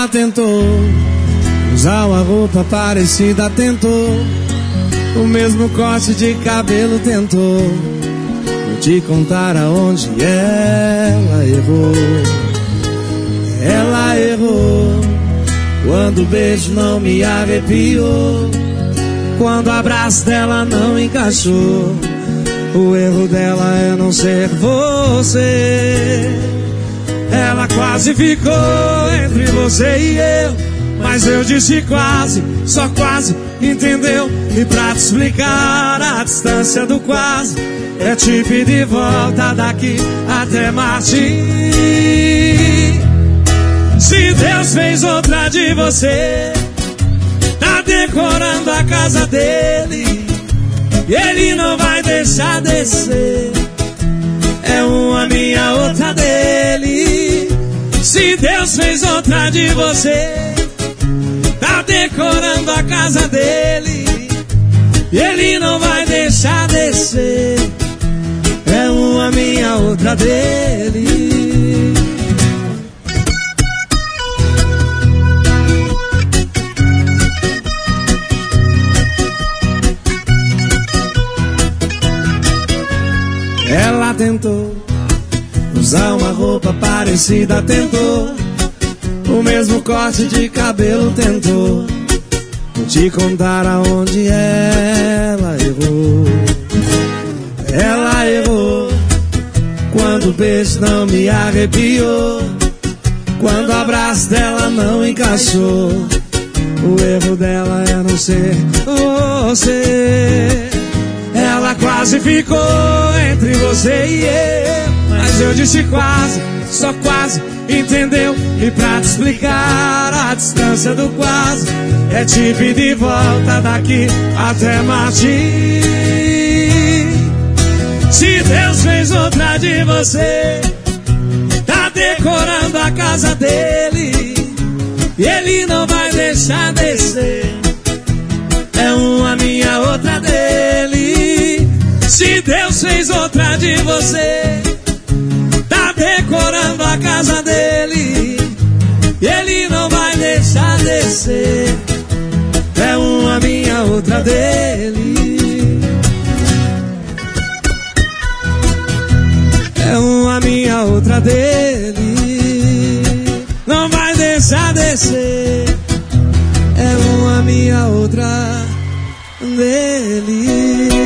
Ela tentou usar uma roupa parecida, tentou o mesmo corte de cabelo, tentou. Vou te contar aonde ela errou. Ela errou quando o beijo não me arrepiou, quando o abraço dela não encaixou. O erro dela é não ser você. Ela quase ficou entre você e eu, mas eu disse quase, só quase, entendeu? E pra te explicar a distância do quase, é te pedir volta daqui até Marte. Se Deus fez outra de você, tá decorando a casa dele, e ele não vai deixar descer. É uma minha, outra dele. Se Deus fez outra de você, tá decorando a casa dele, e ele não vai deixar descer. É uma minha, outra dele. Ela tentou usar uma roupa parecida, tentou o mesmo corte de cabelo, tentou. Vou te contar aonde ela errou. Ela errou quando o beijo não me arrepiou, quando o abraço dela não encaixou. O erro dela é não ser você. Ela quase ficou entre você e eu, mas eu disse quase, só quase, entendeu? E pra te explicar a distância do quase, é te pedir volta daqui até Marte. Se Deus fez outra de você, tá decorando a casa dele, e ele não vai deixar descer. É uma minha, outra dele. Se Deus fez outra de você, tá decorando a casa dele, e ele não vai deixar descer. É uma minha, outra dele. É uma minha, outra dele. Não vai deixar descer. É uma minha, outra dele.